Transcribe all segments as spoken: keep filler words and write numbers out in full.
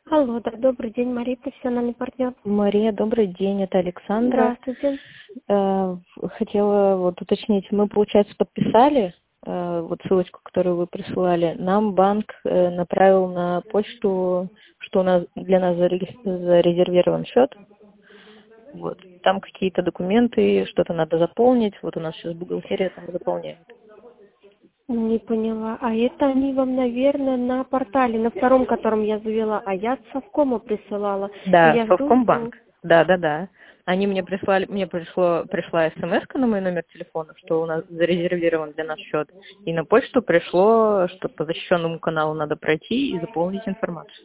Алло, да, добрый день, Мария, профессиональный партнер. Мария, добрый день, это Александра. Здравствуйте. Э, Хотела вот уточнить, мы, получается, подписали э, вот ссылочку, которую вы присылали. Нам банк э, направил на почту, что у нас для нас зареги- зарезервирован счет. Вот. Там какие-то документы, что-то надо заполнить. Вот у нас сейчас бухгалтерия там заполняет. Не поняла. А это они вам, наверное, на портале, на втором, котором я завела, а я от Совкома присылала. И Да, я жду... Совкомбанк. Да, да, да. Они мне прислали, мне пришло, пришла смс на мой номер телефона, что у нас зарезервирован для нас счет. И на почту пришло, что по защищенному каналу надо пройти и заполнить информацию.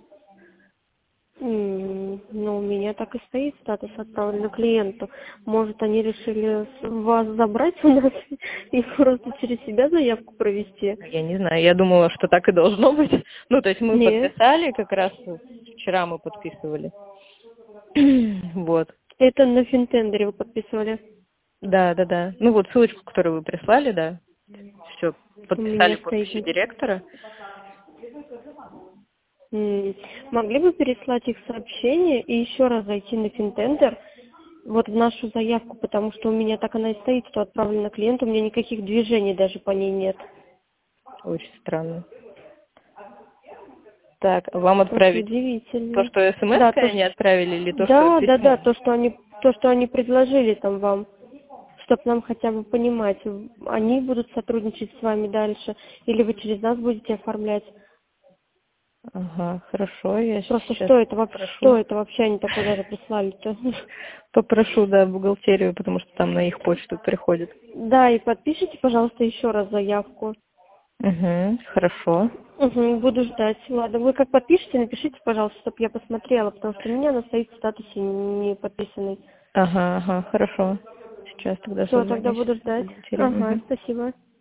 м, Ну, у меня так и стоит статус отправлен клиенту. Может, они решили с- вас забрать у нас и просто через себя заявку провести? Я не знаю, я думала, что так и должно быть. Ну, то есть мы Нет. подписали, как раз вчера мы подписывали. Вот. Это на финтендере вы подписывали. Да, да, да. Ну вот ссылочку, которую вы прислали, да. Все, У подписали меня стоит... подписью директора. М, Могли бы переслать их сообщение и еще раз зайти на Финтендер, вот в нашу заявку, потому что у меня так она и стоит, что отправлена клиенту, у меня никаких движений даже по ней нет. Очень странно. Так, вам Очень отправить то, удивительно. что Да, смс-кой то, они что... отправили, или то, что Да, да, да, письмо? то, что они, то, что они предложили там вам, чтобы нам хотя бы понимать, они будут сотрудничать с вами дальше, или вы через нас будете оформлять. Ага, хорошо, я Просто сейчас что это вообще, что попрошу. это вообще они такое даже прислали-то? Попрошу, да, бухгалтерию, потому что там на их почту приходит. Да, и подпишите, пожалуйста, еще раз заявку. Угу, хорошо. Угу, буду ждать. Ладно, вы как подпишите, напишите, пожалуйста, чтобы я посмотрела, потому что у меня она стоит в статусе не подписанный. Ага, ага, хорошо. Сейчас тогда Все, тогда созвонюсь буду с ждать. бухгалтерией. Ага, Мгм. спасибо.